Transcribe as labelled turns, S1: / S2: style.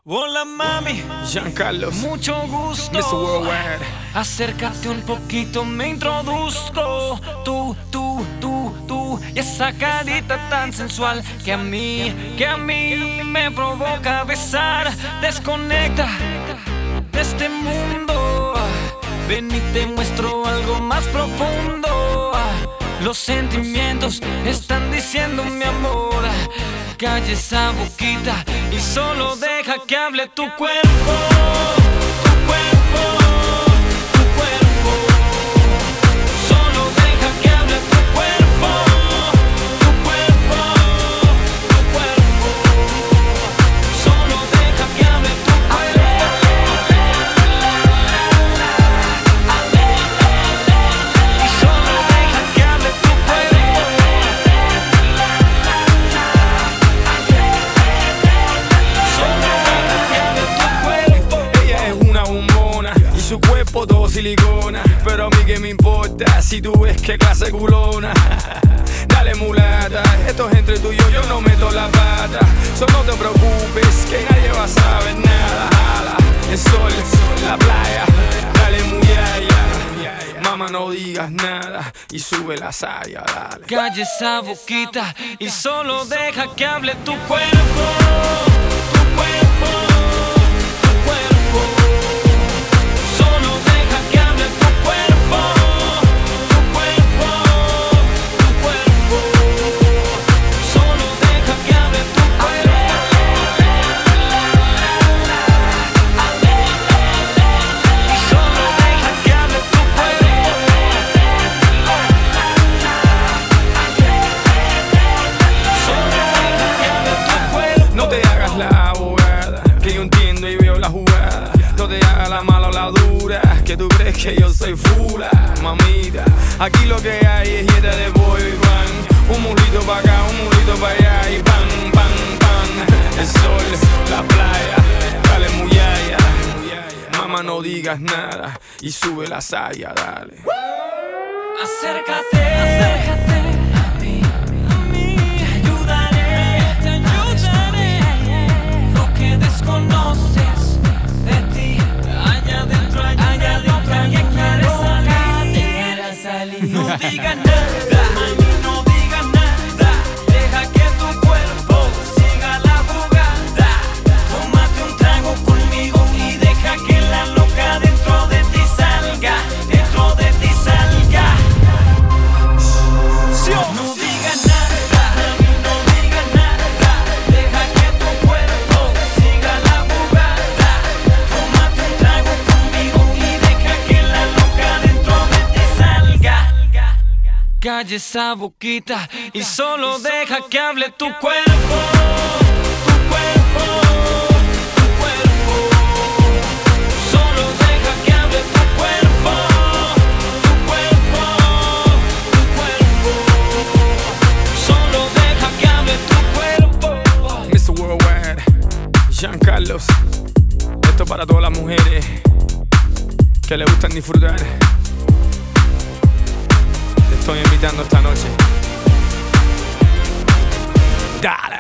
S1: Hola mami,
S2: Giancarlo,
S1: mucho gusto.
S2: Mr. Worldwide.
S1: Acércate un poquito, me introduzco. Tú y esa carita tan sensual que a mí me provoca besar. Desconecta de este mundo, ven y te muestro algo más profundo. Los sentimientos están diciendo mi amor. Calla esa boquita y solo deja que hable tu cuerpo. Tu cuerpo, tu cuerpo. Solo deja que hable tu cuerpo. Tu cuerpo, tu cuerpo. Solo deja que hable tu cuerpo. Y solo deja que hable tu cuerpo.
S2: Su cuerpo todo silicona, pero a mí que me importa si tú ves qué clase culona. Dale mulata, esto es entre tú y yo no meto la pata. So no te preocupes, que nadie va a saber nada. Jala, el sol, la playa, dale muyaya. Mamá no digas nada y sube la saya, dale.
S1: Calla esa boquita y solo deja que hable tu cuerpo. Tu cuerpo.
S2: No te hagas la mala o la dura, que tú crees que yo soy fula, mamita. Aquí lo que hay es dieta de boy pan. Un mulito pa' acá, un mulito pa' allá y pan, pan, pan. El sol, la playa, dale muyaya. Mamá no digas nada y sube la saya, dale.
S1: Acércate, acércate a mí, te ayudaré, lo que desconoces. No digas nada, mami, no digas nada. Deja que tu cuerpo siga la jugada. Tómate un trago conmigo y deja que la loca dentro de ti salga. Dentro de ti salga. No digas nada, mami, no digas nada. Deja que tu cuerpo siga la jugada. Tómate un trago conmigo y deja que la loca dentro de ti salga. Calla esa boquita y solo deja que hable tu cuerpo. Tu cuerpo, tu cuerpo. Solo deja que hable tu cuerpo. Tu cuerpo, tu cuerpo. Solo deja que hable tu cuerpo.
S2: Mr. Worldwide, Giancarlo. Esto es para todas las mujeres que le gustan disfrutar. Te estoy invitando esta noche. Dale.